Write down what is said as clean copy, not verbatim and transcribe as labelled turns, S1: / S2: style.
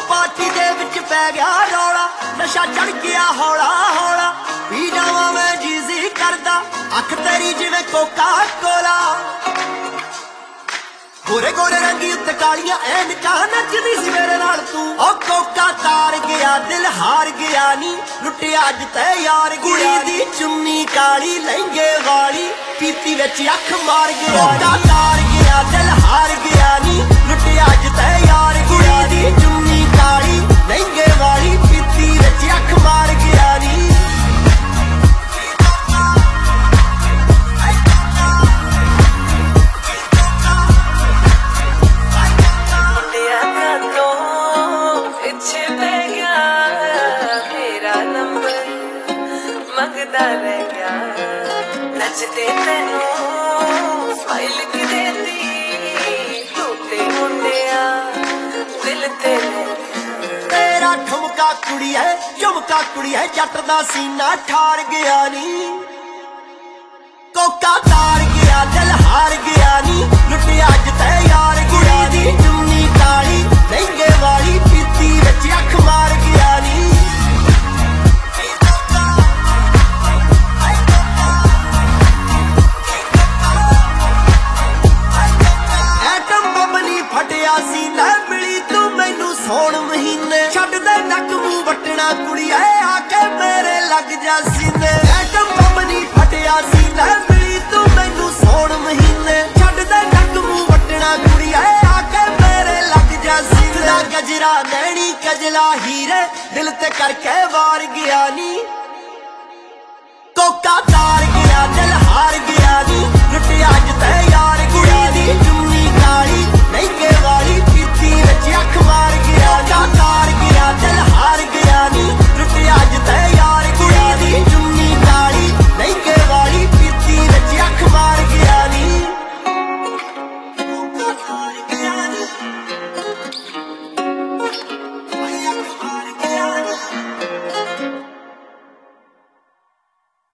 S1: Party दे विच पै गया रौला, नशा चढ़ गया हौला हौला, पी जावां मैं जीजी करदा, अख तेरी जिवें कोका कोला। गोरे गोरे रंगी उत्ते कालियां ऐनकां, नचदी सी मेरे नाल तू। ओ कोका तार गया दिल हार गया नी, लुटिया अज ते यार गया दी चुन्नी काली लहंगे वाली, पीती विच अख मार गया। कोका तार गया दिल हार गया नी, लुटिया अज ते यार गया दी चुन्नी काली लहंगे वाली, पीती विच अख मार गया नी।
S2: मंगदा रह गया नचते तेनू स्माइल की देती, टूटे मुंडिया दिल
S1: तेरा ठुमका कुड़ी है झुमका कुड़ी है, जट दा सीना ठार गया नी। कोका तार गया दिल हार गया नी, लुटिया अज ते यार गया दी चुन्नी काली लहंगे वाली, पीती विच अख मार गया नी। फटिया सी लै मिली तू मैनू सौण महीने, छड्ड दे नक मूंह वटना कुड़िए, आके मेरे लग जा सीने। ऐटम बम नी फटिया सी लै मिली तू मैनू सौण महीने, छड्ड दे नक मूंह वटना कुड़िए, आके मेरे लग जा सीने। गजरा नैनी कजला हीरे, दिल ते करके वार गया नी।